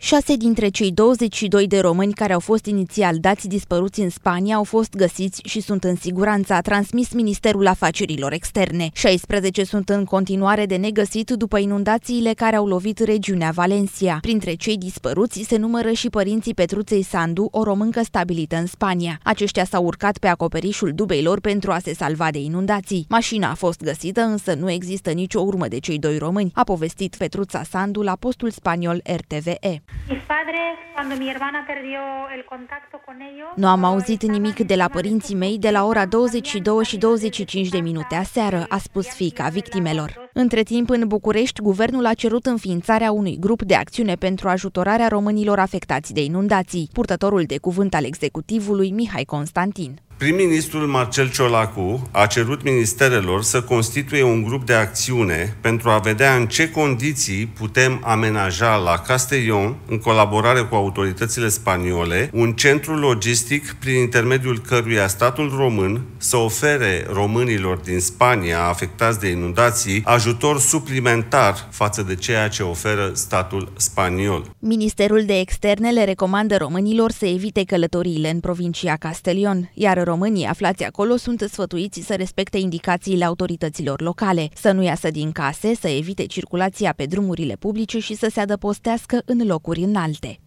6 dintre cei 22 de români care au fost inițial dați dispăruți în Spania au fost găsiți și sunt în siguranță, a transmis Ministerul Afacerilor Externe. 16 sunt în continuare de negăsit după inundațiile care au lovit regiunea Valencia. Printre cei dispăruți se numără și părinții Petruței Sandu, o româncă stabilită în Spania. Aceștia s-au urcat pe acoperișul dubeilor pentru a se salva de inundații. Mașina a fost găsită, însă nu există nicio urmă de cei 2 români, a povestit Petruța Sandu la postul spaniol RTVE. Nu am auzit nimic de la părinții mei de la ora 22:25 aseară, a spus fiica victimelor. Între timp, în București, guvernul a cerut înființarea unui grup de acțiune pentru ajutorarea românilor afectați de inundații. Purtătorul de cuvânt al executivului, Mihai Constantin. Prim-ministrul Marcel Ciolacu a cerut ministerelor să constituie un grup de acțiune pentru a vedea în ce condiții putem amenaja la Castellón, în colaborare cu autoritățile spaniole, un centru logistic prin intermediul căruia statul român să ofere românilor din Spania afectați de inundații ajutor suplimentar față de ceea ce oferă statul spaniol. Ministerul de Externe le recomandă românilor să evite călătoriile în provincia Castellón, iar românii aflați acolo sunt sfătuiți să respecte indicațiile autorităților locale, să nu iasă din case, să evite circulația pe drumurile publice și să se adăpostească în locuri înalte.